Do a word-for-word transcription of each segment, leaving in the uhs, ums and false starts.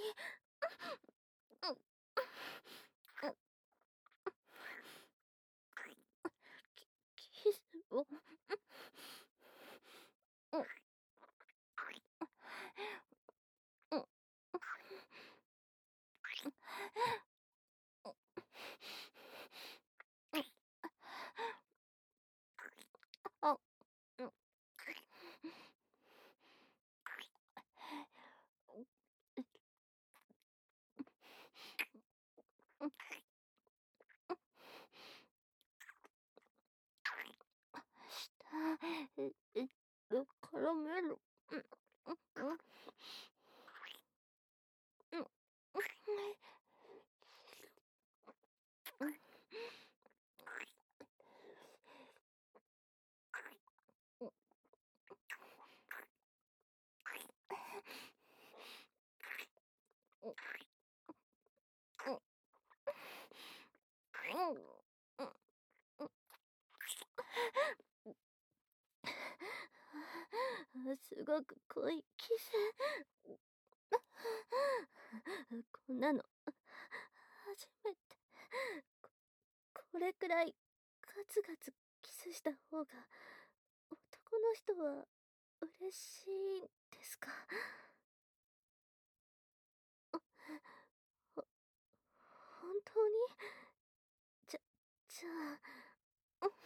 うん、うん、キスを、うん、うん、うん、あ、うん、うん、下、え、え、絡める。うん、うん、うん、うん、うん、うん、うん、うん、うん、うん、うん。すごく濃いキス。こんなの初めて。ここれくらいガツガツキスした方が男の人は嬉しいんですか？ほ本当に？じゃじゃあ、うん、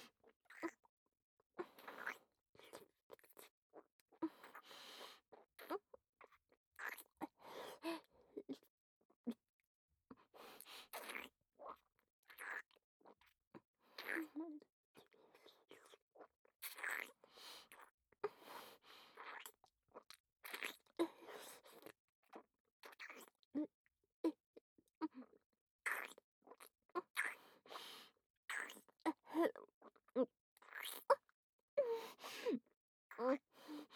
うん、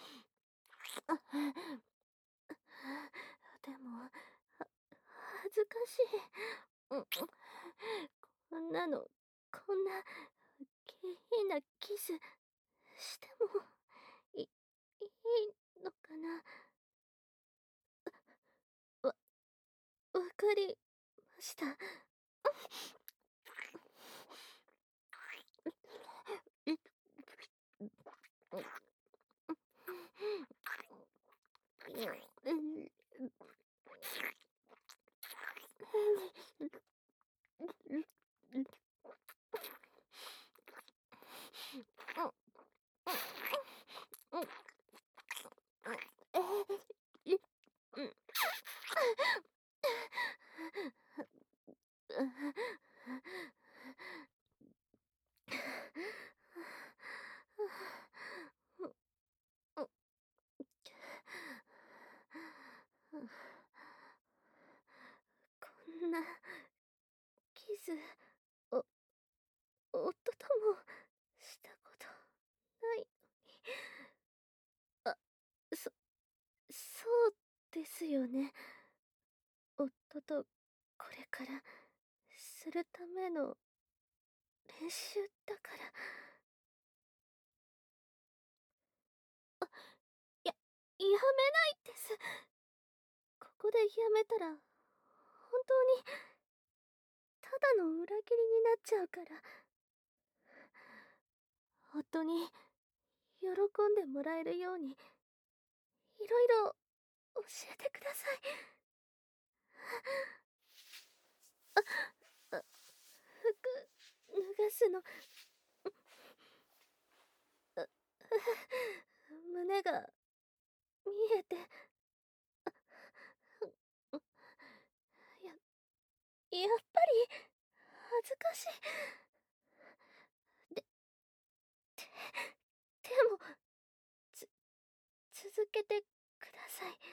でも、は恥ずかしい。うん、こんなの、こんな下品なキスしてもいいいのかな。わわかりました。え、うん、ええ、うん。こんなキス、お夫ともしたことないのに。あ、そそうですよね。夫とこれからするための練習だから。や、やめないです。ここでやめたら、本当に、ただの裏切りになっちゃうから。夫に、喜んでもらえるように、いろいろ教えてください。あ、服、脱がすの、あ、胸が見えて、や、やっぱり、恥ずかしい。で、でも、つ、続けてください。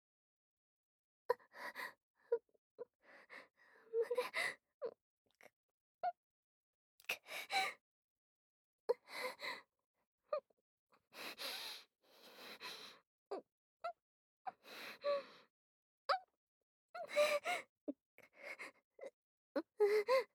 胸、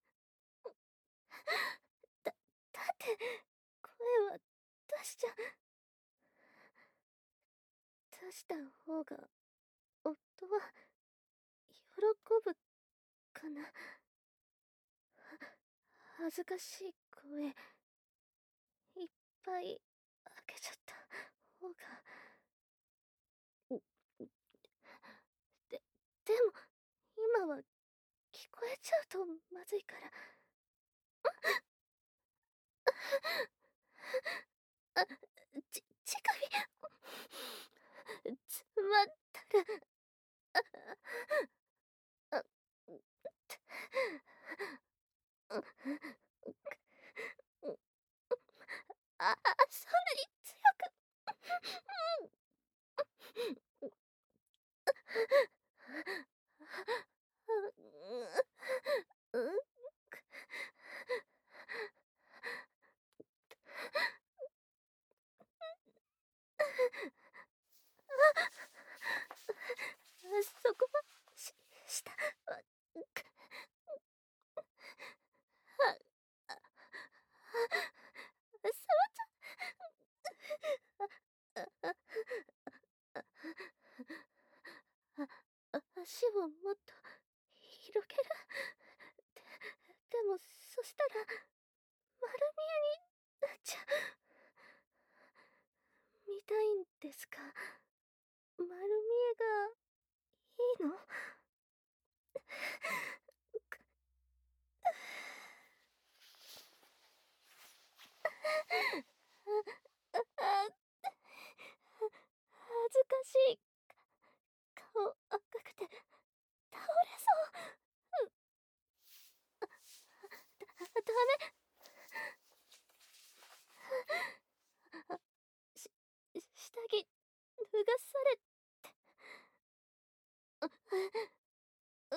だ、だって、声は出しちゃ、出した方が、夫はぶかな。恥ずかしい声いっぱい開けちゃった方が。で、でも今は聞こえちゃうとまずいから。あ、ち、乳首詰まったら、あ、あ、あ、そんなに強く。うん、そこは、し、した、あ、あ、触っちゃ、あ、あ、あ、あ、足をもっと広げる。で、でもそしたら丸見えになっちゃう。見たいんですか？丸見えがいいの？あ、あ、恥ずかしい。顔赤くて倒れそう。ダメ。し、下着脱がされて。うん、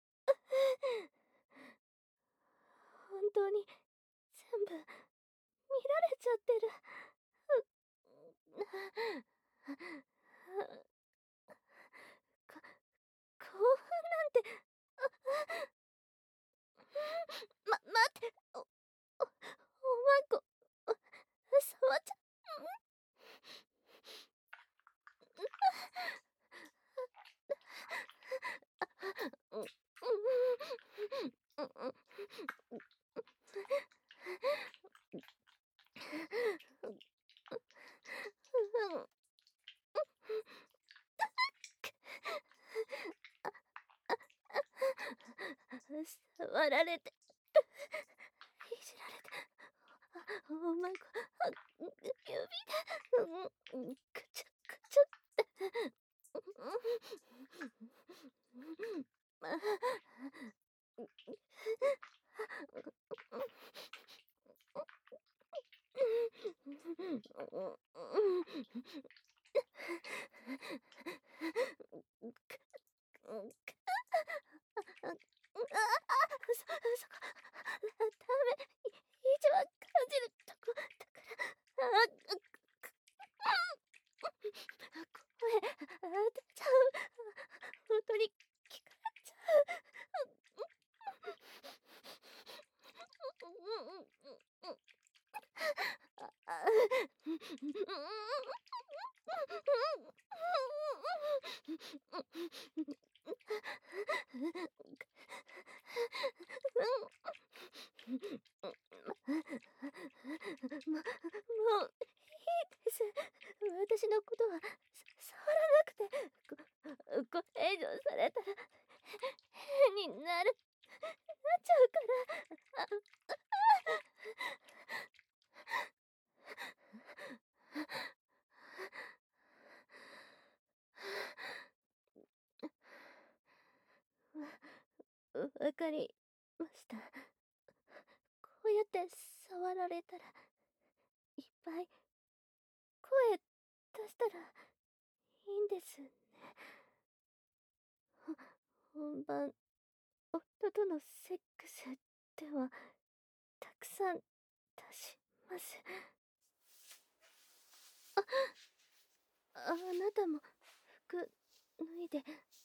本当に全部見られちゃってる。こ、興奮なんて。ま、待って。お、お、おまんこ、お、触っちゃ、うん、うん、うん、うん、うん、触られて、いじられて、おまんこ、指で、うん、くちゃくちゃって。あ、そ、そこ、ダメ。一番感じるとこだから。あ、声、出ちゃう。本当に聞かれちゃう。あ、あ、も、もういいです。私のことはさ触らなくて。こ、これ以上されたら変になる、なっちゃうから。わ、わかりました。こうやって触られたらいっぱい声出したらいいんですね。ほ、本番、夫とのセックスではたくさん出します。あ、あなたも服脱いで。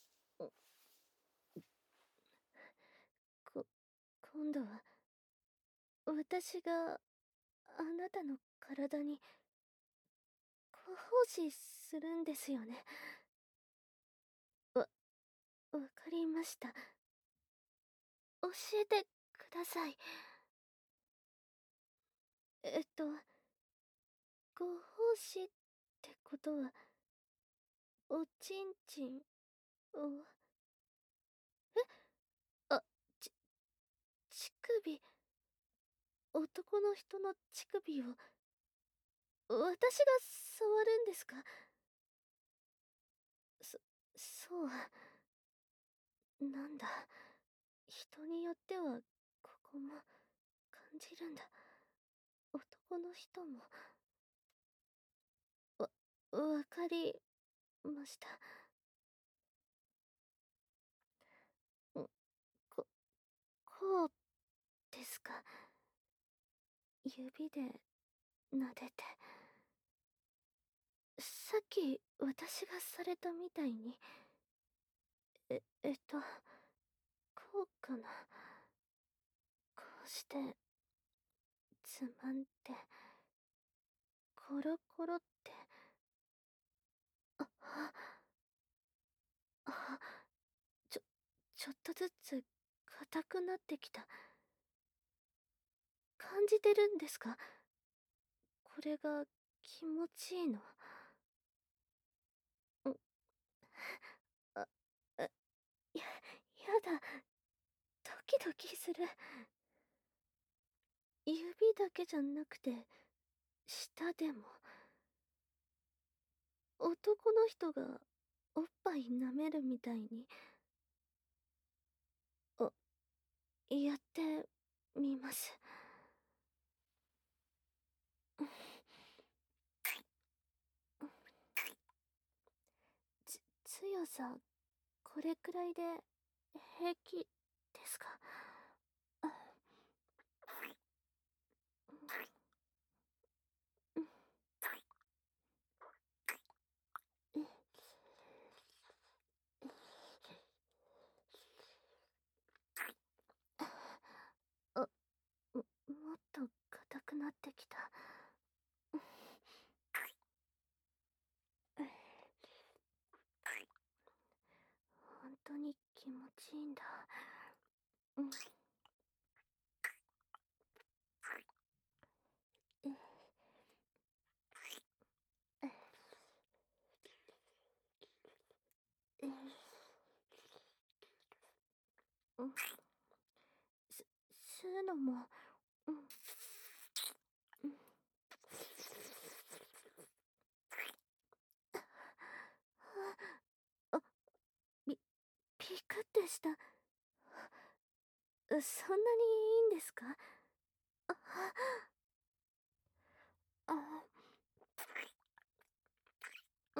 こ、今度は私があなたの体にご奉仕するんですよね。わ、 わかりました。教えてください。えっと、ご奉仕ってことは、おちんちんを、あ、ち、乳首、男の人の乳首を、私が触るんですか？そ、そう、なんだ。人によっては、ここも、感じるんだ。男の人も、わ、わかりました。ん、こ、こうですか？指で撫でて。さっき私がされたみたいに。え、えっと、こうかな。こうして、つまんで、コロコロって。あ、あ、あ、ちょ、ちょっとずつ硬くなってきた。感じてるんですか？これが気持ちいいの。ん、あ、あ、や、やだ。ドキドキする。指だけじゃなくて、舌でも。男の人がおっぱい舐めるみたいに。あ、やってみます。つ、強さ、これくらいで平気ですか？あ、うん、うん、あ、も、もっと硬くなってきた。本当に気持ちいいんだ。うん、え、え、え、うん、す、吸うのも、うん、うん、あ、び、ピクってした。そんなにいいんですか？あ、あ、うん、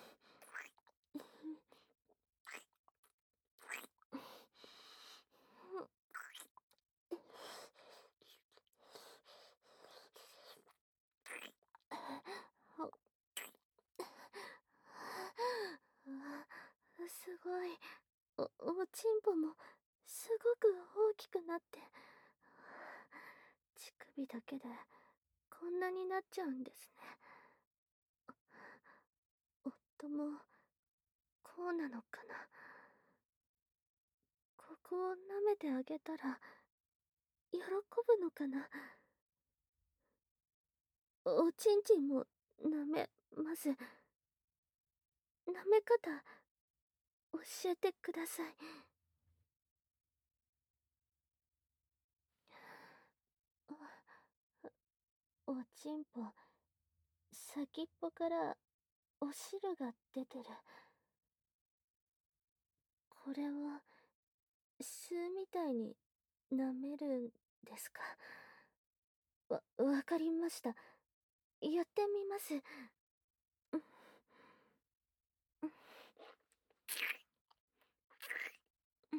すごい。お、おちんぽもすごく大きくなって、乳首だけでこんなになっちゃうんですね。夫もこうなのかな。ここを舐めてあげたら喜ぶのかな。おちんちんも舐めます。舐め方教えてください。おちんぽ、先っぽからお汁が出てる。これは吸うみたいに舐めるんですか？わ、わかりました。やってみます。うん、うん、うん、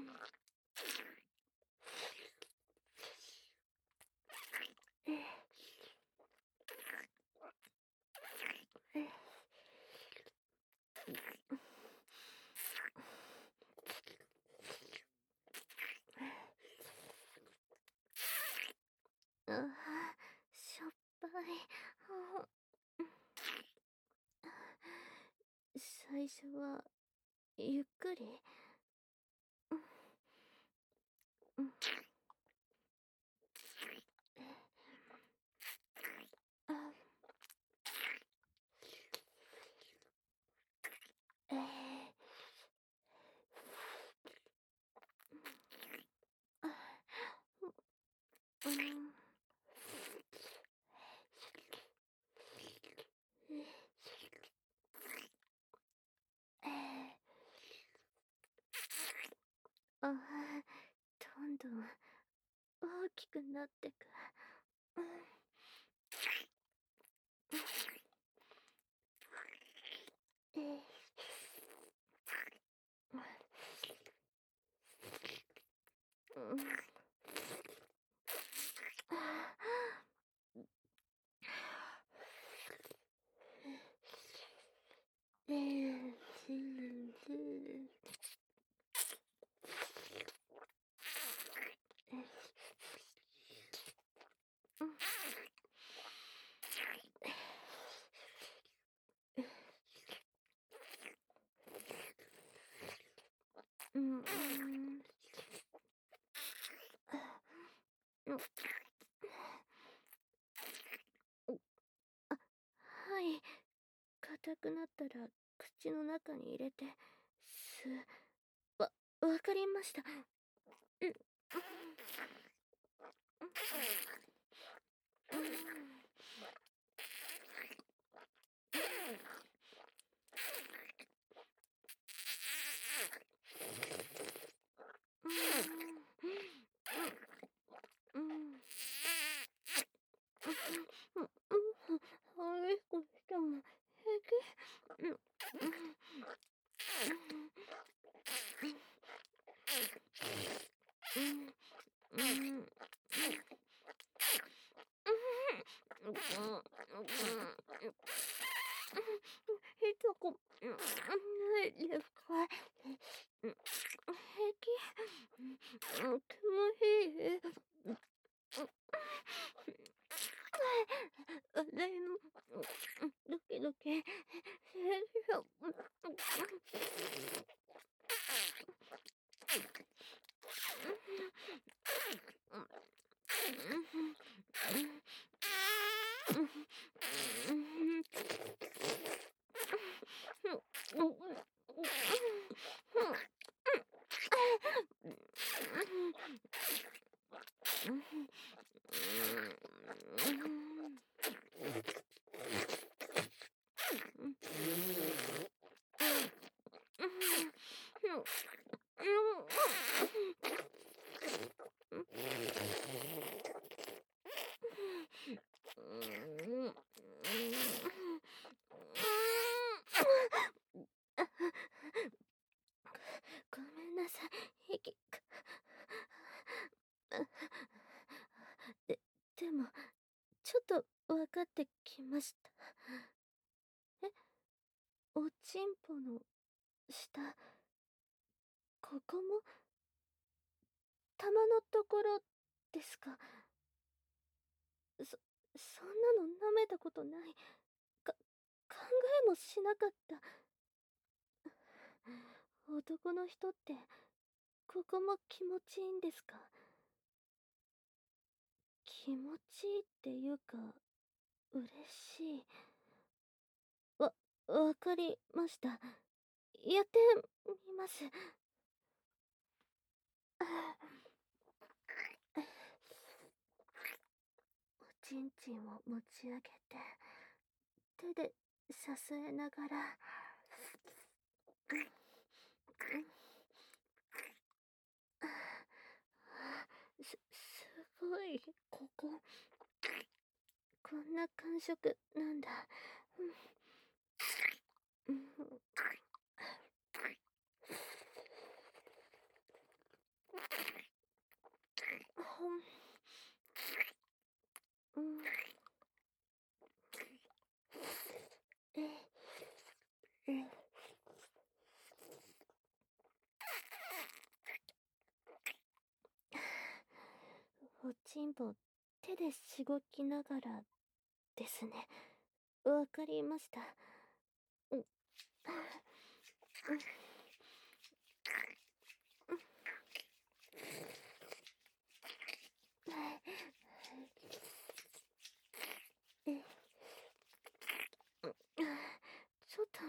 え、え、ああ、しょっぱい。あ、最初はゆっくり。 うん。あ、ええ。あ、うん。ええ。あ、どんどん大きくなってく。うん。ええ。うん。ええ。うん。うん。うん。あ、はい。硬くなったら口の中に入れて、すわ、わかりました。うん。うん。うん。うん。うん。うん。うん。あれこしても平気？うん。うん。うん。うん。うん。うん。ひとこ、ないですか？うん。平気？とてもいい？あれの、ドキドキ、ごめんなさい。息が。で、でも、ちょっと分かってきました。え、おちんぽの下、ここも、玉のところですか？そ、そんなの舐めたことない。か、考えもしなかった。男の人って、ここも気持ちいいんですか？気持ちいいっていうか、嬉しい。わ、わかりました。やってみます。おちんちんを持ち上げて、手でさすえながら、す、すごい、ここ、こんな感触なんだ。うん、うん、ほん、うん、え、え、おちんぽ、手でしごきながらですね。わかりました。うん、うん、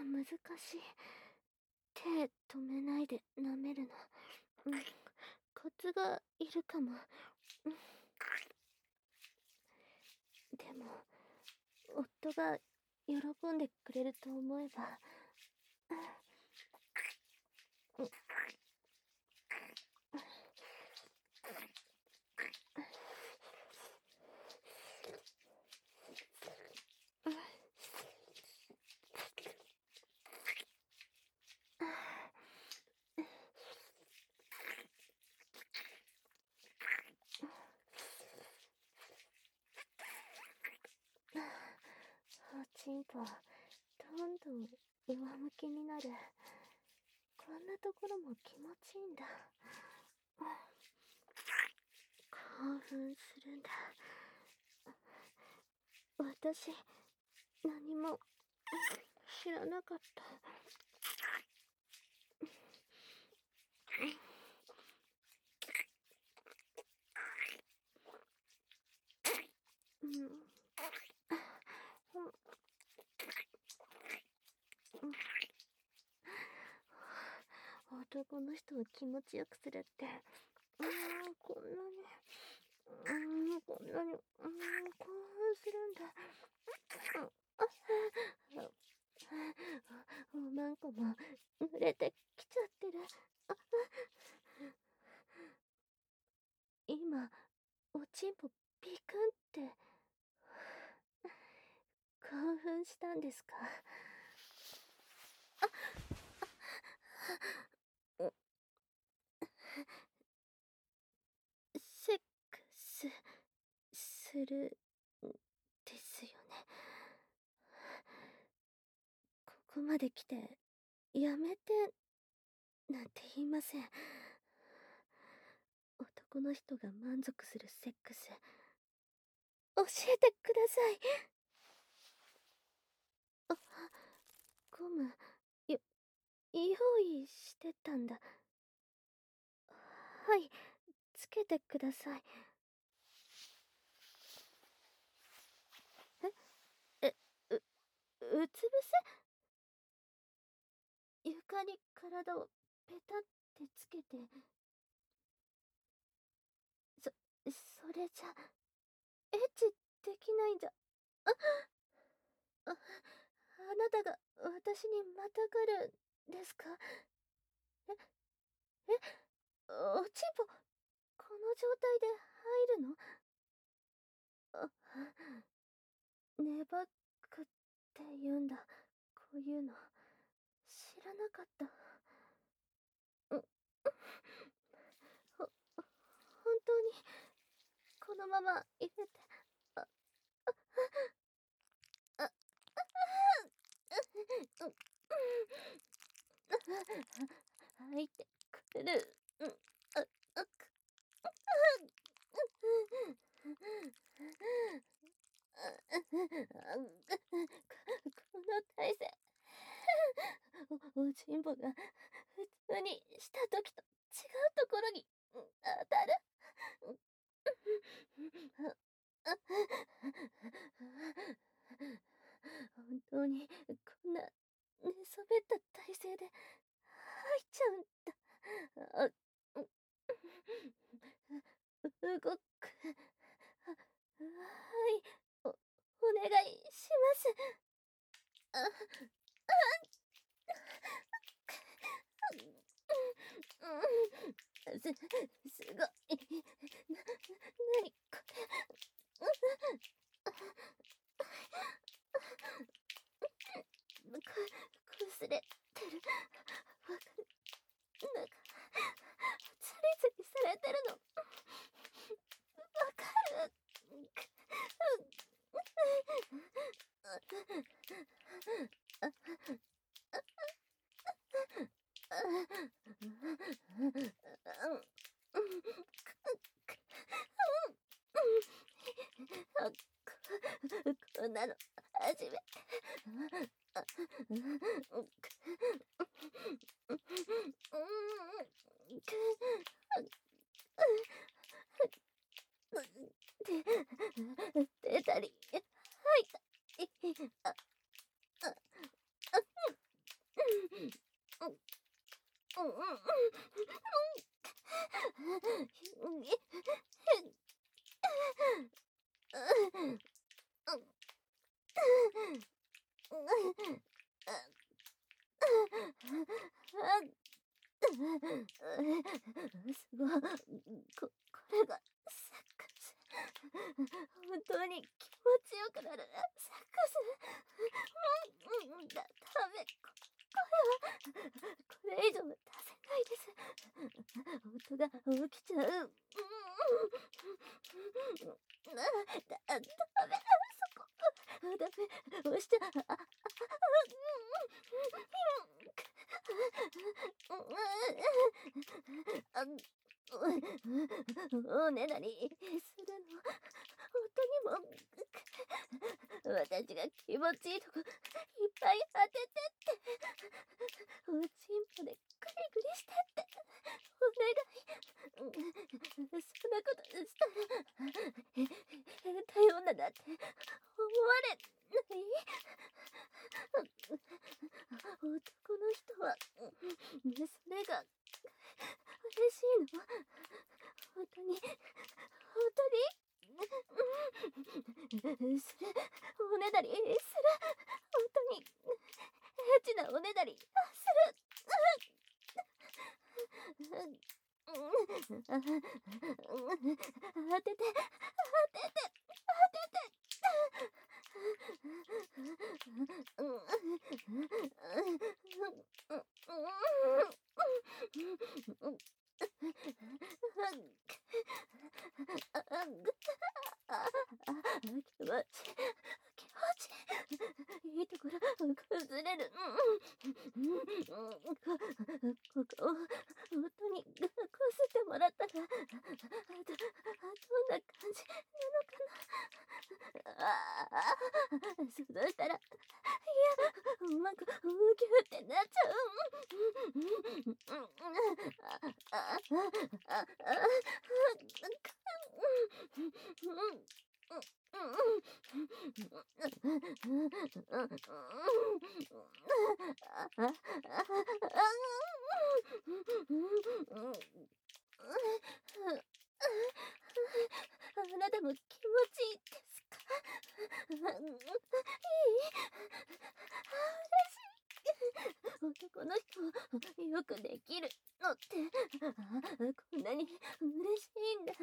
難しい。手止めないで舐めるの。うん、コツがいるかも。うん、でも、夫が喜んでくれると思えば。うん、おちんぽ、どんどん上向きになる。こんなところも気持ちいいんだ。興奮するんだ。私、何も知らなかった。うん、うん、男の人を気持ちよくするって、うん、こんなに、うん、こんなに、うん、興奮するんだ。うん、おまんこも濡れてきちゃってる。今、おちんぽピクンって興奮したんですか？あ、セックスするんですよね。ここまで来て、やめてなんて言いません。男の人が満足するセックス、教えてください。あ、ゴム、よ、用意してたんだ。はい、つけてください。え、え、う、うつ伏せ？床に体をペタってつけて、そ、それじゃ、エッチできないんじゃ。あ、あ、あなたが私にまたがるんですか？え、え、おちんぽ、この状態で入るの？あ、ネバックって言うんだ。こういうの。知らなかった。うん、ほ、本当に、このまま入れて、あ、あ、あ、うん、入ってくる。うん、あ、あ、く、この体勢、お、おちんぽが普通にした時と違うところに当たる。本当にこんな寝そべった体勢で入っちゃうんだ。あ、う、動く。は、はい、お、お願いします。あ、うん、す、すごい。な、なにこれ。く、くすれてる。わかる。なんか、つりつりされてるの。わかる。こんなの初めて。出たり入ったり。あ、あ、あ、 すごい。こ、これがサックス。本当に気持ちよくなるサックス。うん、だ、ダメ。こ、これは、これ以上出せないです。音が起きちゃう。うん、だ、ダメ。そこ。ダメ。押しちゃ、あ、あ、あ、おねだりするの。本当にも、私が気持ちいいとこいっぱい当ててって。おちんぽでグリグリしてって。お願い。そんなことしたら、変態女だって思われない？男の人は、それが嬉しいの？本当に、本当に？する、おねだりする。本当に、エッチなおねだりする。当てて、当てて、当てて。気持ち、気持ちいいところ崩れる。ここを本当にこすってもらったら、あ、どんな感じなのかな。ああ、そうしたら、いや、うまくギュってなっちゃう。ああ、ああ、あなたも気持ちいいですか？いい？男の人よくできるのってこんなに嬉しいんだ。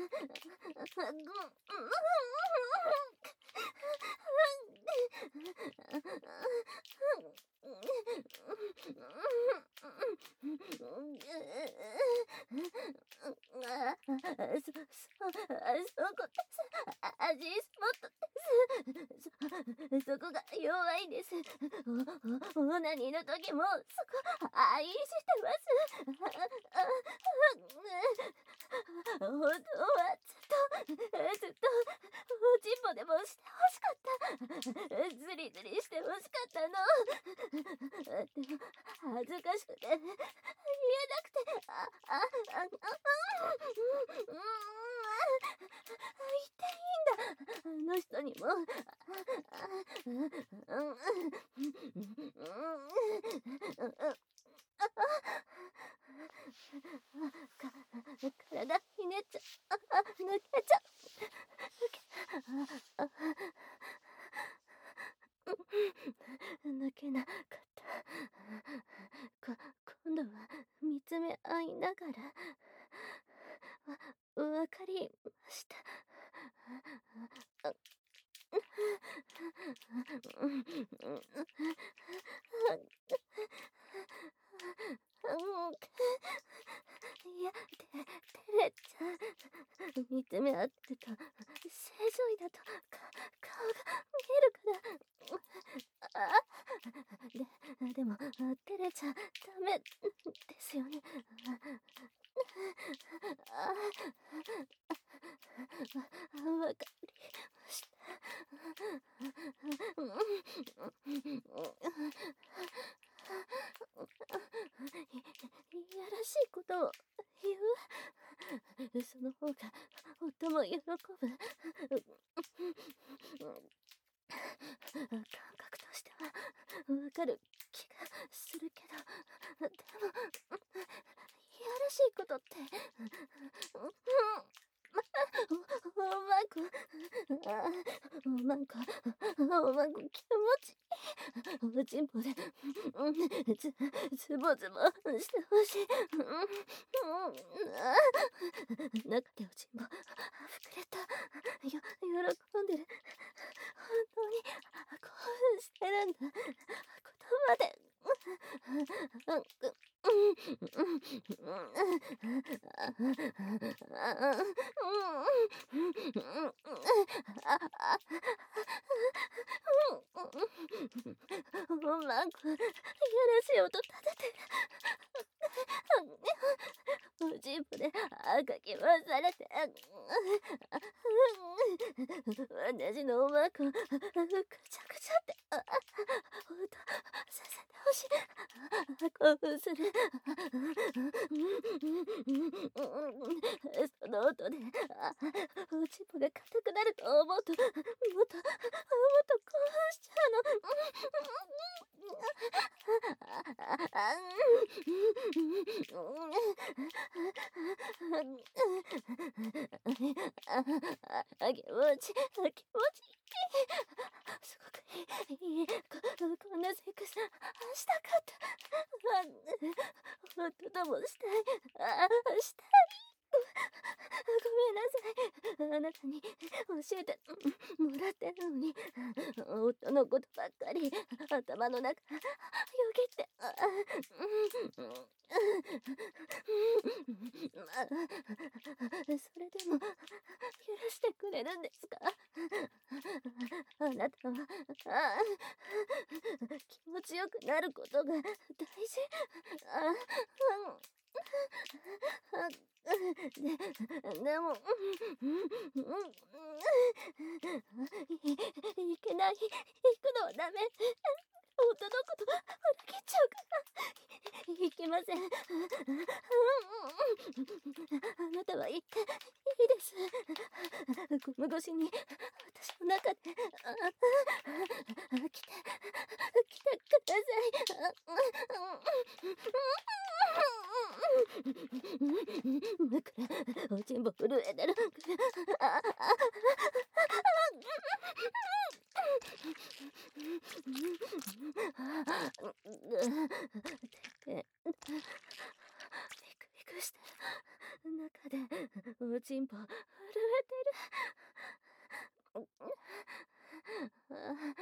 そ、そ、そこです。味スポットです。そ、そこが弱いです。お、お、オナニーの時もそこ愛してます。本当はずっと、ずっとおちんぽでもしてほしかった。ズリズリしてほしかったの。でも恥ずかしくて言えなくて、あ、あ、あ、あ、言っていいんだ。あの人にも。か、体ひねっちゃ、あ、抜けちゃ、抜け、あ、抜けなかった。こ、今度は見つめ合いながら、わ、わかりました。いや、て、照れちゃう。見つめ合ってると、正常位だと、か、顔が見えるから。あ、で、でも、照れちゃダメですよね。あ、わかりました。いやらしいことを言う。その方が夫も喜ぶ。感覚としてはわかる気がするけど、でもしいことって、うん、おおまんこ、あおまんこ、おまんこ気持ちいい。おちんぽで、うん、つ、つぼつぼしてほしい。うん、うん、あ中でおちんぽ、膨れた。よ、喜んでる。本当に、興奮してるんだ。言葉で、うん、うん、おまんこ、やらしい音立ててる。おちんぽで、あかき回されて、私のおまんこ、くちゃくちゃって、音させてほしい。興奮する。その音で、おちんぽが硬くなると思うと、もっと、もっと興奮しちゃうの。気持ち、気持ちいい。すごくいい。こ、こんなセックスしたかった。夫ともしたい。あ、したい。ごめんなさい。あなたに教えてもらってるのに、夫のことばっかり頭の中よぎって、あそれでも許してくれるんですか？あなたはあ気持ちよくなることが大事。あで、でも、い、いけない。行くのはダメ。夫のこと裏切っちゃうから。いけません。あなたは行っていいです。ゴム越しに私の中で、来て、来てください。枕、おちんぼ震えてる。ビクビクしてる。中でおちんぽ震えてる。